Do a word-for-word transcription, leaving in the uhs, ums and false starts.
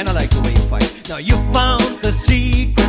and I like the way you fight. Now you found the secret